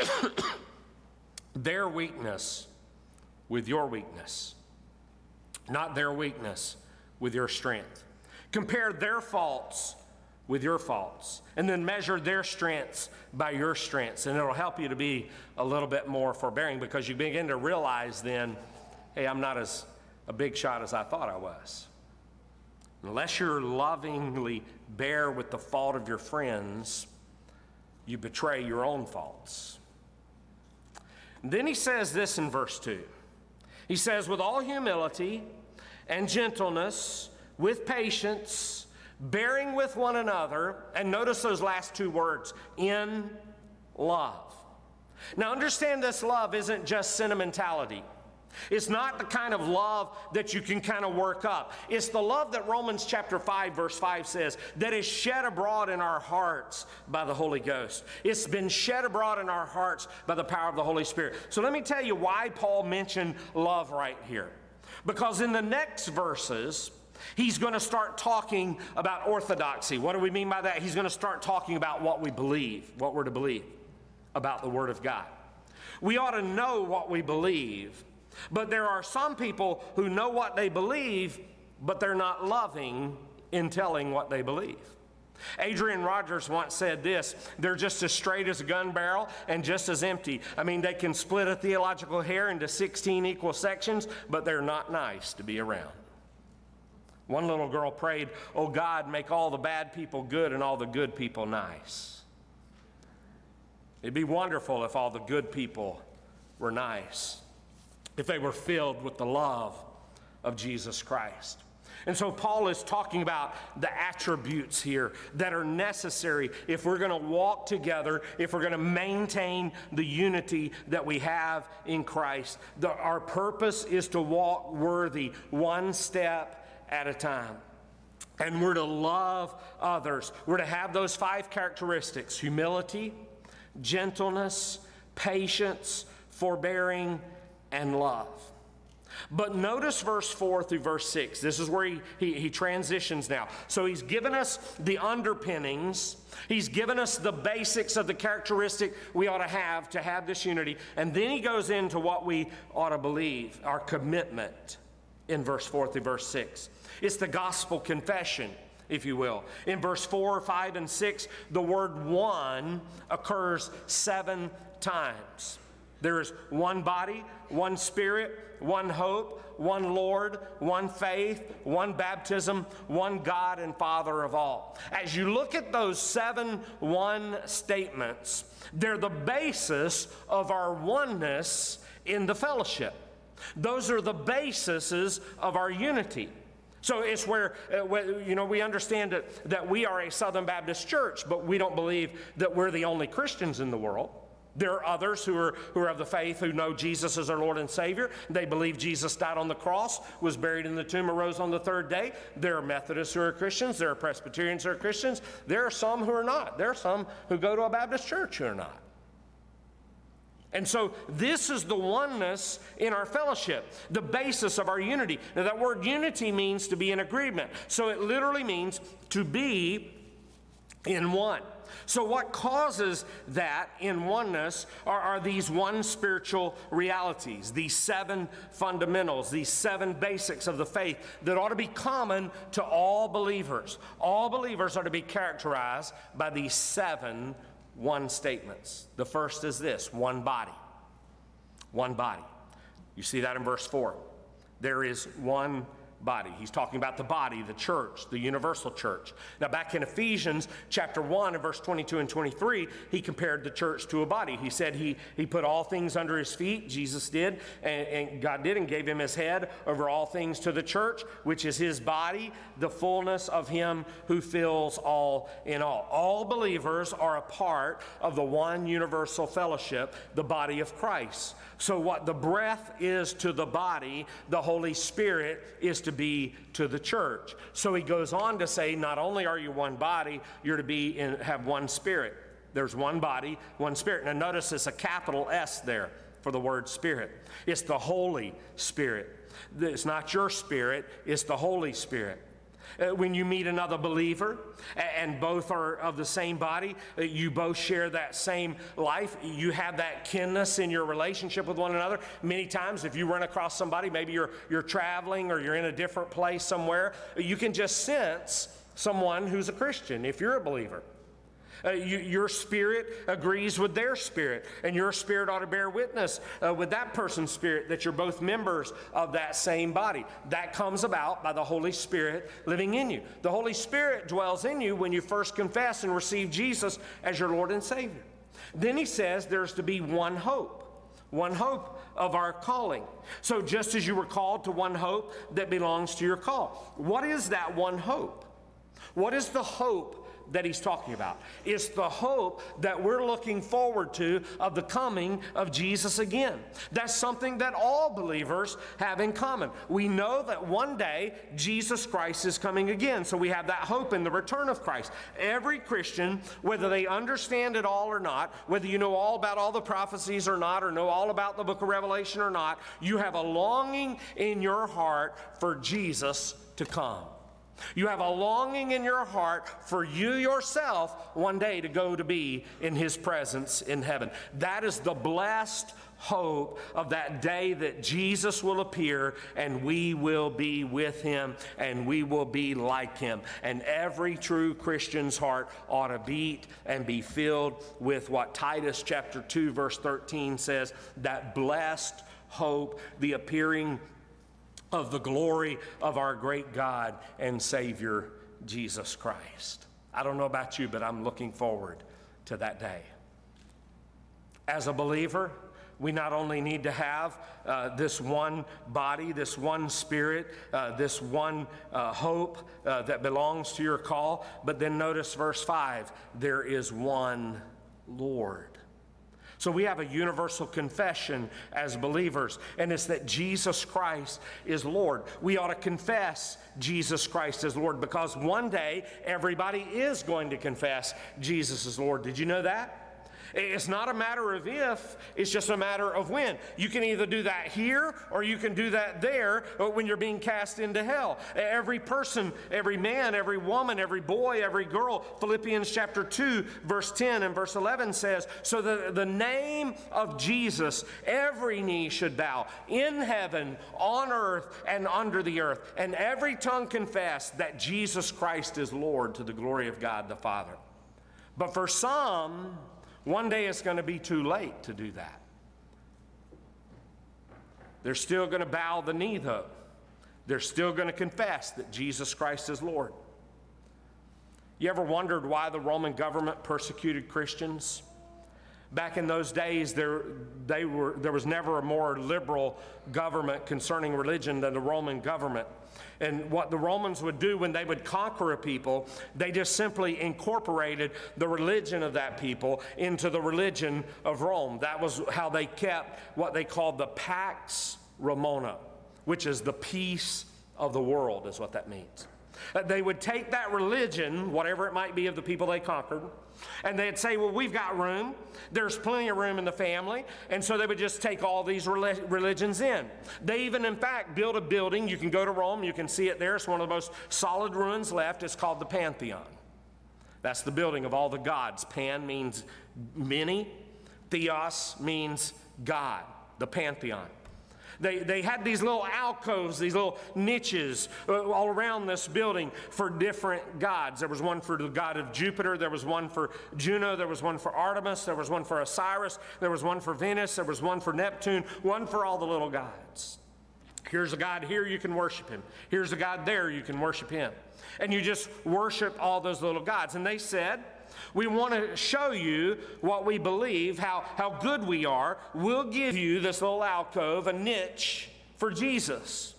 their weakness with your weakness, not their weakness with your strength. Compare their faults with your faults, and then measure their strengths by your strengths, and it'll help you to be a little bit more forbearing, because you begin to realize then, hey, I'm not as a big shot as I thought I was. Unless you're lovingly bear with the fault of your friends, you betray your own faults. Then he says this in verse 2. He says, with all humility and gentleness, with patience, bearing with one another, and notice those last two words, in love. Now understand, this love isn't just sentimentality. It's not the kind of love that you can kind of work up. It's the love that Romans chapter 5 verse 5 says, that is shed abroad in our hearts by the Holy Ghost. It's been shed abroad in our hearts by the power of the Holy Spirit. So let me tell you why Paul mentioned love right here. Because in the next verses, he's going to start talking about orthodoxy. What do we mean by that? He's going to start talking about what we believe, what we're to believe about the Word of God. We ought to know what we believe. But there are some people who know what they believe, but they're not loving in telling what they believe. Adrian Rogers once said this, they're just as straight as a gun barrel and just as empty. I mean, they can split a theological hair into 16 equal sections, but they're not nice to be around. One little girl prayed, "Oh God, make all the bad people good and all the good people nice." It'd be wonderful if all the good people were nice, if they were filled with the love of Jesus Christ. And so Paul is talking about the attributes here that are necessary if we're going to walk together, if we're going to maintain the unity that we have in Christ. Our purpose is to walk worthy, one step at a time. And we're to love others. We're to have those 5 characteristics: humility, gentleness, patience, forbearing, and love. But notice verse 4 through verse 6. This is where he transitions now. So he's given us the underpinnings. He's given us the basics of the characteristic we ought to have this unity. And then he goes into what we ought to believe, our commitment, in verse 4 through verse 6. It's the gospel confession, if you will. In verse 4, 5, and 6, the word one occurs 7 times. There is one body, one Spirit, one hope, one Lord, one faith, one baptism, one God and Father of all. As you look at those 7 one statements, they're the basis of our oneness in the fellowship. Those are the bases of our unity. So it's where, we understand that we are a Southern Baptist church, but we don't believe that we're the only Christians in the world. There are others who are of the faith, who know Jesus as their Lord and Savior. They believe Jesus died on the cross, was buried in the tomb, arose on the 3rd day. There are Methodists who are Christians. There are Presbyterians who are Christians. There are some who are not. There are some who go to a Baptist church who are not. And so this is the oneness in our fellowship, the basis of our unity. Now that word unity means to be in agreement. So it literally means to be in one. So what causes that in oneness are these one spiritual realities, these 7 fundamentals, these 7 basics of the faith that ought to be common to all believers. All believers are to be characterized by these 7 one statements. The first is this: one body. One body. You see that in verse 4. There is one body. He's talking about the body, the church, the universal church. Now back in Ephesians chapter 1 and verse 22 and 23, he compared the church to a body. He said he put all things under his feet, Jesus did, and God did, and gave him his head over all things to the church, which is his body, the fullness of him who fills all in all. All believers are a part of the one universal fellowship, the body of Christ. So what the breath is to the body, the Holy Spirit is to be to the church. So he goes on to say, not only are you one body, you're to have one Spirit. There's one body, one Spirit. Now notice it's a capital S there for the word Spirit. It's the Holy Spirit. It's not your spirit, it's the Holy Spirit. When you meet another believer and both are of the same body, you both share that same life, you have that kinness in your relationship with one another. Many times if you run across somebody, maybe you're traveling or you're in a different place somewhere, you can just sense someone who's a Christian if you're a believer. Your spirit agrees with their spirit, and your spirit ought to bear witness with that person's spirit that you're both members of that same body. That comes about by the Holy Spirit living in you. The Holy Spirit dwells in you when you first confess and receive Jesus as your Lord and Savior. Then he says there's to be one hope of our calling. So just as you were called to one hope that belongs to your call. What is that one hope? What is the hope that he's talking about? It's the hope that we're looking forward to of the coming of Jesus again. That's something that all believers have in common. We know that one day Jesus Christ is coming again, so we have that hope in the return of Christ. Every Christian, whether they understand it all or not, whether you know all about all the prophecies or not, or know all about the book of Revelation or not, you have a longing in your heart for Jesus to come. You have a longing in your heart for you yourself one day to go to be in his presence in heaven. That is the blessed hope of that day that Jesus will appear and we will be with him and we will be like him. And every true Christian's heart ought to beat and be filled with what Titus chapter 2 verse 13 says, that blessed hope, the appearing of the glory of our great God and Savior, Jesus Christ. I don't know about you, but I'm looking forward to that day. As a believer, we not only need to have this one body, this one spirit, this one hope that belongs to your call, but then notice verse 5, there is one Lord. So we have a universal confession as believers, and it's that Jesus Christ is Lord. We ought to confess Jesus Christ as Lord because one day everybody is going to confess Jesus as Lord. Did you know that? It's not a matter of if, it's just a matter of when. You can either do that here or you can do that there when you're being cast into hell. Every person, every man, every woman, every boy, every girl, Philippians chapter 2, verse 10 and verse 11 says, so that the name of Jesus, every knee should bow in heaven, on earth, and under the earth, and every tongue confess that Jesus Christ is Lord to the glory of God the Father. But for some, one day it's going to be too late to do that. They're still going to bow the knee, though. They're still going to confess that Jesus Christ is Lord. You ever wondered why the Roman government persecuted Christians? Back in those days, there was never a more liberal government concerning religion than the Roman government. And what the Romans would do when they would conquer a people, they just simply incorporated the religion of that people into the religion of Rome. That was how they kept what they called the Pax Romana, which is the peace of the world, is what that means. They would take that religion, whatever it might be of the people they conquered, and they'd say, well, we've got room. There's plenty of room in the family. And so they would just take all these religions in. They even, in fact, built a building. You can go to Rome. You can see it there. It's one of the most solid ruins left. It's called the Pantheon. That's the building of all the gods. Pan means many. Theos means God, the Pantheon. They had these little alcoves, these little niches all around this building for different gods. There was one for the god of Jupiter. There was one for Juno. There was one for Artemis. There was one for Osiris. There was one for Venus. There was one for Neptune. One for all the little gods. Here's a god here, you can worship him. Here's a god there, you can worship him. And you just worship all those little gods. And they said, we want to show you what we believe, how good we are. We'll give you this little alcove, a niche for Jesus.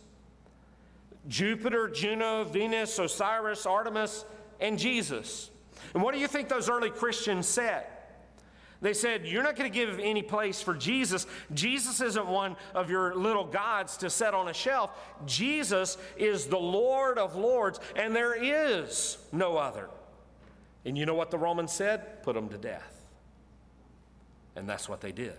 Jupiter, Juno, Venus, Osiris, Artemis, and Jesus. And what do you think those early Christians said? They said, you're not going to give any place for Jesus. Jesus isn't one of your little gods to set on a shelf. Jesus is the Lord of lords, and there is no other. And you know what the Romans said? Put them to death. And that's what they did.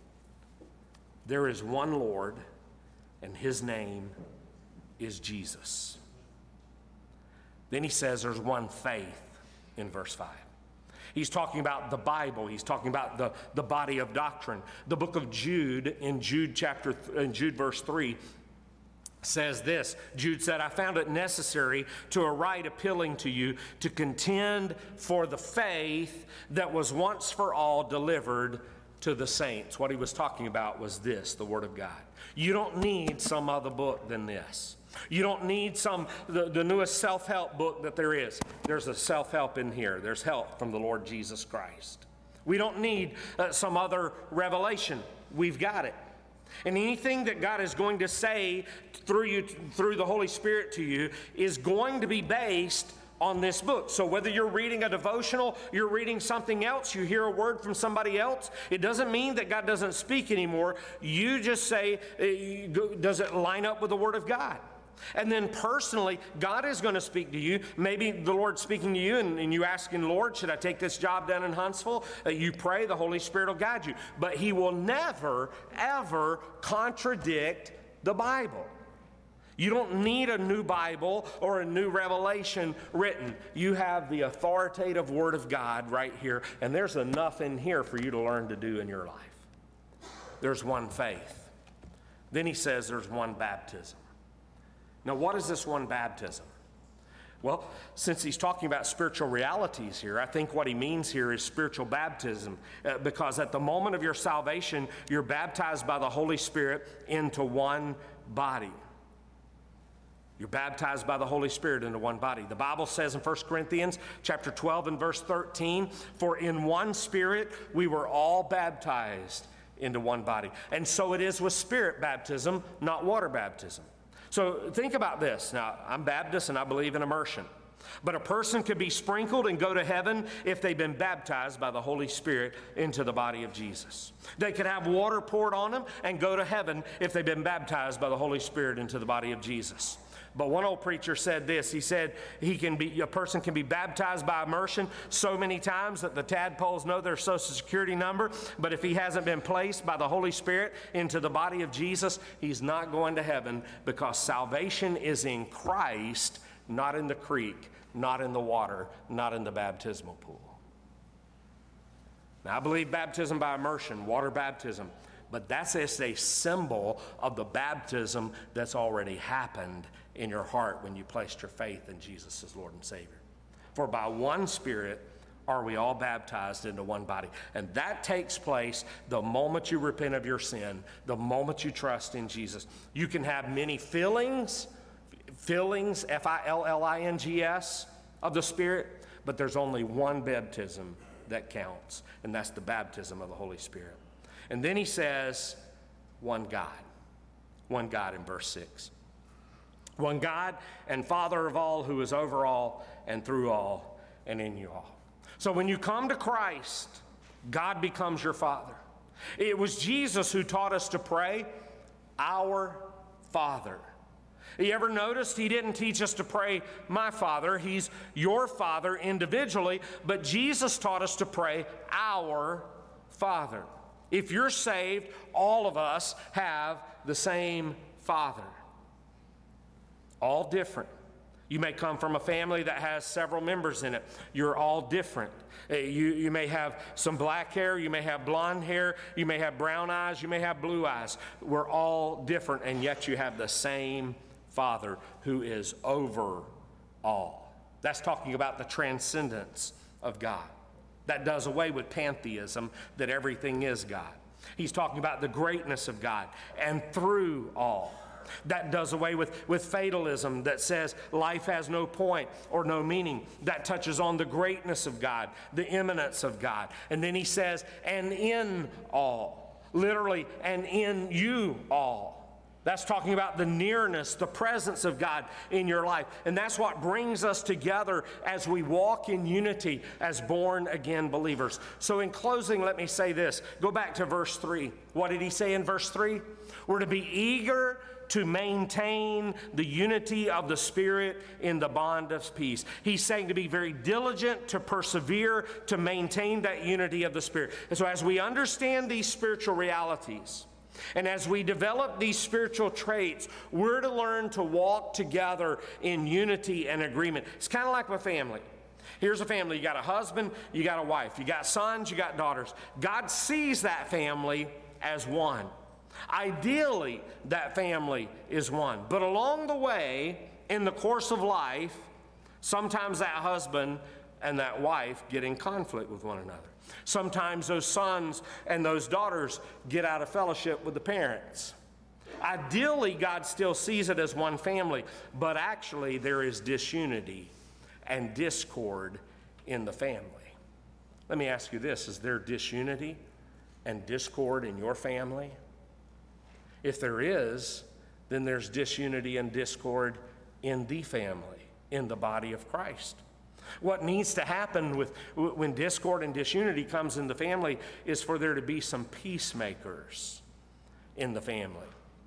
There is one Lord, and his name is Jesus. Then he says there's one faith in verse 5. He's talking about the Bible. He's talking about the body of doctrine. The book of Jude, in Jude verse 3, says this. Jude said, I found it necessary to write appealing to you to contend for the faith that was once for all delivered to the saints. What he was talking about was this, the Word of God. You don't need some other book than this. You don't need the newest self-help book that there is. There's a self-help in here. There's help from the Lord Jesus Christ. We don't need some other revelation. We've got it. And anything that God is going to say through the Holy Spirit to you is going to be based on this book. So whether you're reading a devotional, you're reading something else, you hear a word from somebody else, it doesn't mean that God doesn't speak anymore. You just say, does it line up with the Word of God? And then personally, God is going to speak to you. Maybe the Lord's speaking to you and you asking, Lord, should I take this job down in Huntsville? You pray, the Holy Spirit will guide you. But He will never, ever contradict the Bible. You don't need a new Bible or a new revelation written. You have the authoritative Word of God right here, and there's enough in here for you to learn to do in your life. There's one faith. Then he says there's one baptism. Now, what is this one baptism? Well, since he's talking about spiritual realities here, I think what he means here is spiritual baptism, because at the moment of your salvation, you're baptized by the Holy Spirit into one body. You're baptized by the Holy Spirit into one body. The Bible says in 1 Corinthians chapter 12 and verse 13, for in one Spirit we were all baptized into one body. And so it is with Spirit baptism, not water baptism. So think about this. Now, I'm Baptist and I believe in immersion. But a person could be sprinkled and go to heaven if they've been baptized by the Holy Spirit into the body of Jesus. They could have water poured on them and go to heaven if they've been baptized by the Holy Spirit into the body of Jesus. But one old preacher said this. He said a person can be baptized by immersion so many times that the tadpoles know their social security number, but if he hasn't been placed by the Holy Spirit into the body of Jesus, he's not going to heaven, because salvation is in Christ, not in the creek, not in the water, not in the baptismal pool. Now, I believe baptism by immersion, water baptism, but that's just a symbol of the baptism that's already happened in your heart when you placed your faith in Jesus as Lord and Savior. For by one Spirit are we all baptized into one body. And that takes place the moment you repent of your sin, the moment you trust in Jesus. You can have many fillings, F-I-L-L-I-N-G-S, of the Spirit, but there's only one baptism that counts, and that's the baptism of the Holy Spirit. And then he says, one God in verse 6. One God and Father of all, who is over all and through all and in you all. So when you come to Christ, God becomes your Father. It was Jesus who taught us to pray, Our Father. You ever noticed he didn't teach us to pray, my Father? He's your Father individually, but Jesus taught us to pray, Our Father. If you're saved, all of us have the same Father. All different. You may come from a family that has several members in it. You're all different. You may have some black hair, you may have blonde hair, you may have brown eyes, you may have blue eyes. We're all different, and yet you have the same Father who is over all. That's talking about the transcendence of God. That does away with pantheism, that everything is God. He's talking about the greatness of God and through all. That does away with fatalism that says life has no point or no meaning. That touches on the greatness of God, the immanence of God. And then he says, and in all. Literally, and in you all. That's talking about the nearness, the presence of God in your life. And that's what brings us together as we walk in unity as born-again believers. So in closing, let me say this. Go back to verse 3. What did he say in verse 3? We're to be eager to maintain the unity of the Spirit in the bond of peace. He's saying to be very diligent, to persevere, to maintain that unity of the Spirit. And so as we understand these spiritual realities, and as we develop these spiritual traits, we're to learn to walk together in unity and agreement. It's kind of like a family. Here's a family. You got a husband, you got a wife, you got sons, you got daughters. God sees that family as one. Ideally, that family is one. But along the way, in the course of life, sometimes that husband and that wife get in conflict with one another. Sometimes those sons and those daughters get out of fellowship with the parents. Ideally, God still sees it as one family, but actually there is disunity and discord in the family. Let me ask you this, is there disunity and discord in your family? If there is, then there's disunity and discord in the family, in the body of Christ. What needs to happen when discord and disunity comes in the family is for there to be some peacemakers in the family.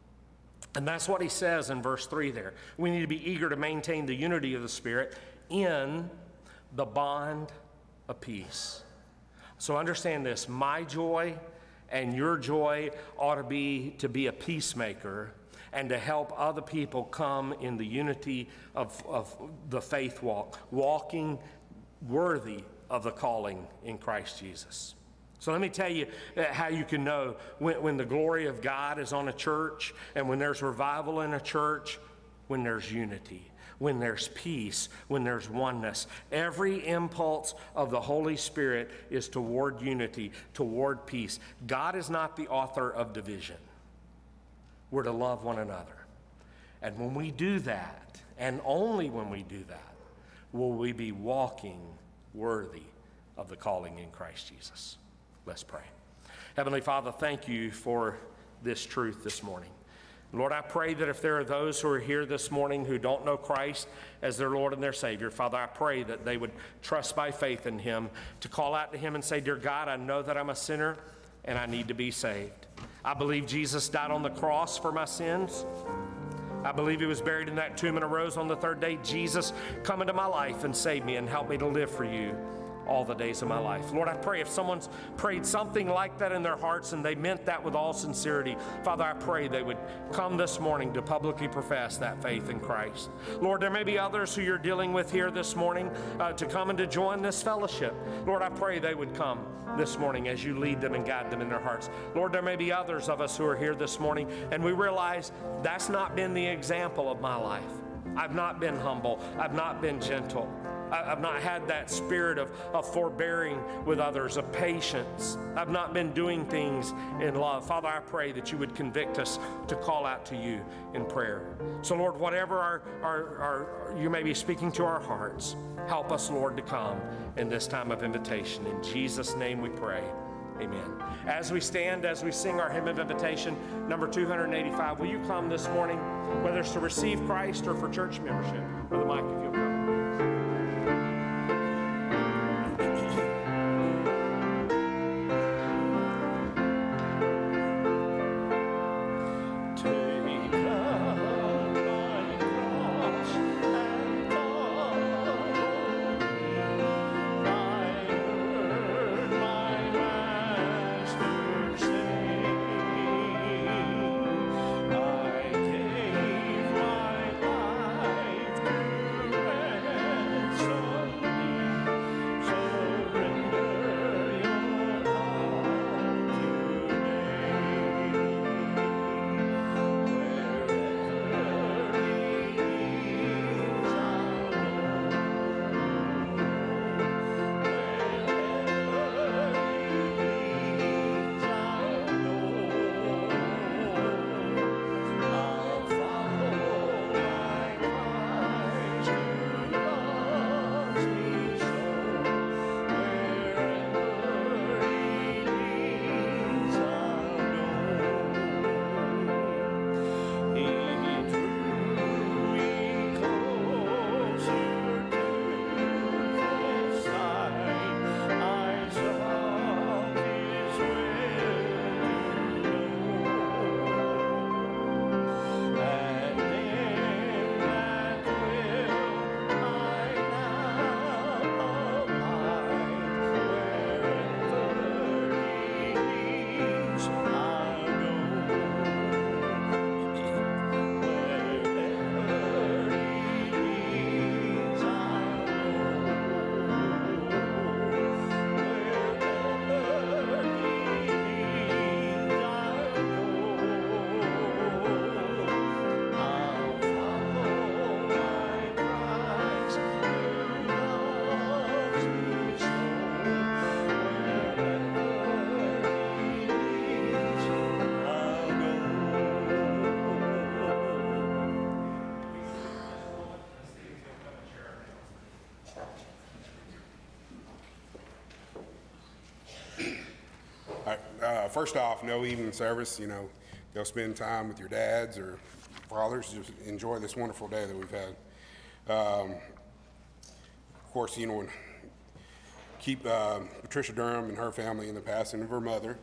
And that's what he says in verse 3 there. We need to be eager to maintain the unity of the Spirit in the bond of peace. So understand this, my joy and your joy ought to be a peacemaker and to help other people come in the unity of the faith walk, walking worthy of the calling in Christ Jesus. So let me tell you how you can know when the glory of God is on a church and when there's revival in a church, when there's unity, when there's peace, when there's oneness. Every impulse of the Holy Spirit is toward unity, toward peace. God is not the author of division. We're to love one another. And when we do that, and only when we do that, will we be walking worthy of the calling in Christ Jesus. Let's pray. Heavenly Father, thank you for this truth this morning. Lord, I pray that if there are those who are here this morning who don't know Christ as their Lord and their Savior, Father, I pray that they would trust by faith in Him, to call out to Him and say, Dear God, I know that I'm a sinner and I need to be saved. I believe Jesus died on the cross for my sins. I believe He was buried in that tomb and arose on the third day. Jesus, come into my life and save me and help me to live for you all the days of my life. Lord, I pray if someone's prayed something like that in their hearts and they meant that with all sincerity, Father, I pray they would come this morning to publicly profess that faith in Christ. Lord, there may be others who you're dealing with here this morning to come and to join this fellowship. Lord, I pray they would come this morning as you lead them and guide them in their hearts. Lord, there may be others of us who are here this morning and we realize that's not been the example of my life. I've not been humble. I've not been gentle. I've not had that spirit of forbearing with others, of patience. I've not been doing things in love. Father, I pray that you would convict us to call out to you in prayer. So, Lord, whatever you may be speaking to our hearts, help us, Lord, to come in this time of invitation. In Jesus' name we pray. Amen. As we stand, as we sing our hymn of invitation, number 285, will you come this morning, whether it's to receive Christ or for church membership? Brother Mike, if you'll come. I gave my life to First off, no evening service. Go spend time with your dads or fathers. Just enjoy this wonderful day that we've had. Of course, keep Patricia Durham and her family in the passing of her mother.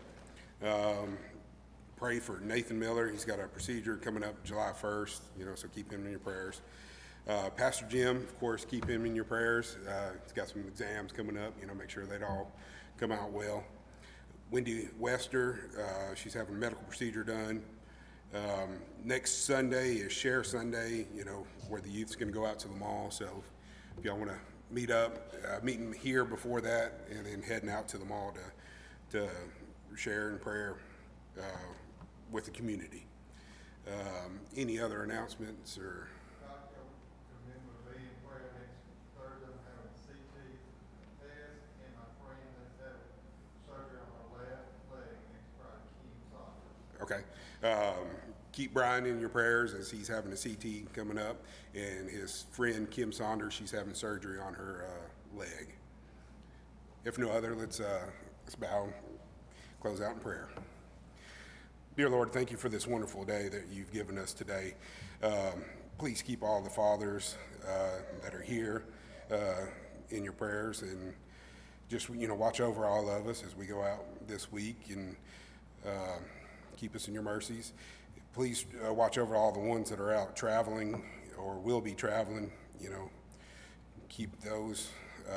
Pray for Nathan Miller. He's got a procedure coming up July 1st, so keep him in your prayers. Pastor Jim, of course, keep him in your prayers. He's got some exams coming up, make sure they'd all come out well. Wendy Wester, she's having a medical procedure done. Next Sunday is Share Sunday, where the youth's going to go out to the mall. So if y'all want to meet up, meeting here before that, and then heading out to the mall to share in prayer with the community. Any other announcements or? Remember to be in prayer next Thursday. I'm having a CT test, and my friend that's having surgery on her left leg next Friday, Kim Saunders. Okay. Keep Brian in your prayers as he's having a CT coming up, and his friend Kim Saunders, she's having surgery on her leg. If no other, let's bow, close out in prayer. Dear Lord, thank you for this wonderful day that you've given us today. Please keep all the fathers that are here in your prayers, and just watch over all of us as we go out this week, and keep us in your mercies. Please watch over all the ones that are out traveling or will be traveling. Keep those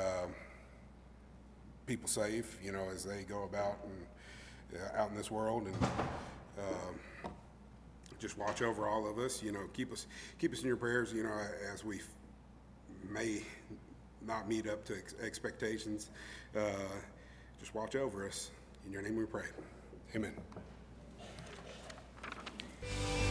people safe, as they go about and out in this world, and just watch over all of us. Keep us in your prayers. As we may not meet up to expectations. Just watch over us. In your name we pray. Amen.